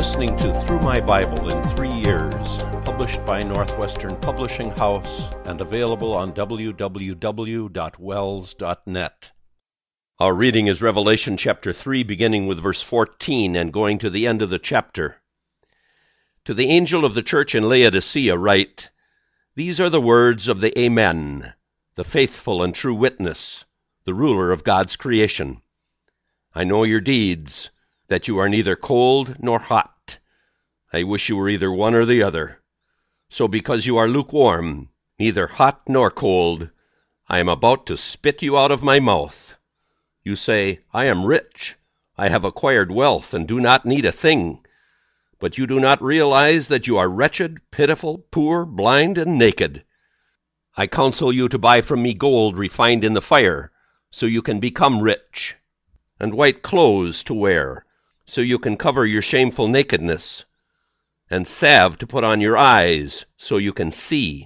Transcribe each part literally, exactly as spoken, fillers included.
listening to Through My Bible in Three Years, published by Northwestern Publishing House and available on w w w dot wells dot net. Our reading is Revelation chapter three, beginning with verse fourteen and going to the end of the chapter. To the angel of the church in Laodicea write, These are the words of the Amen, the faithful and true witness, the ruler of God's creation. I know your deeds, that you are neither cold nor hot. I wish you were either one or the other. So because you are lukewarm, neither hot nor cold, I am about to spit you out of my mouth. You say, I am rich, I have acquired wealth, and do not need a thing. But you do not realize that you are wretched, pitiful, poor, blind, and naked. I counsel you to buy from me gold refined in the fire, so you can become rich, and white clothes to wear, so you can cover your shameful nakedness, and salve to put on your eyes, so you can see.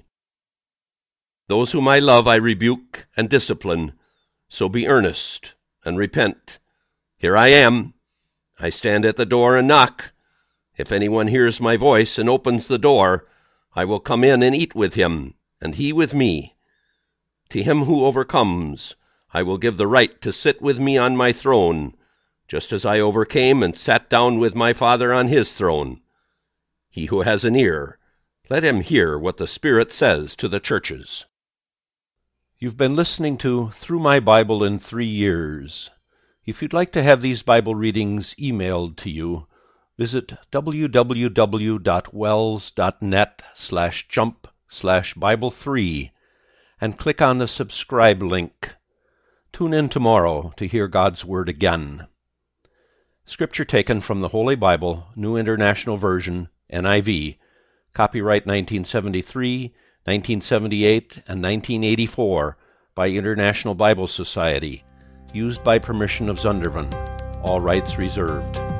Those whom I love I rebuke and discipline, so be earnest and repent. Here I am. I stand at the door and knock. If anyone hears my voice and opens the door, I will come in and eat with him, and he with me. To him who overcomes, I will give the right to sit with me on my throne, just as I overcame and sat down with my Father on his throne. He who has an ear, let him hear what the Spirit says to the churches. You've been listening to Through My Bible in Three Years. If you'd like to have these Bible readings emailed to you, visit w w w dot wells dot net slash jump slash Bible three and click on the subscribe link. Tune in tomorrow to hear God's Word again. Scripture taken from the Holy Bible, New International Version, N I V, copyright nineteen seventy-three, nineteen seventy-eight, and nineteen eighty-four by International Bible Society, used by permission of Zundervan. All rights reserved.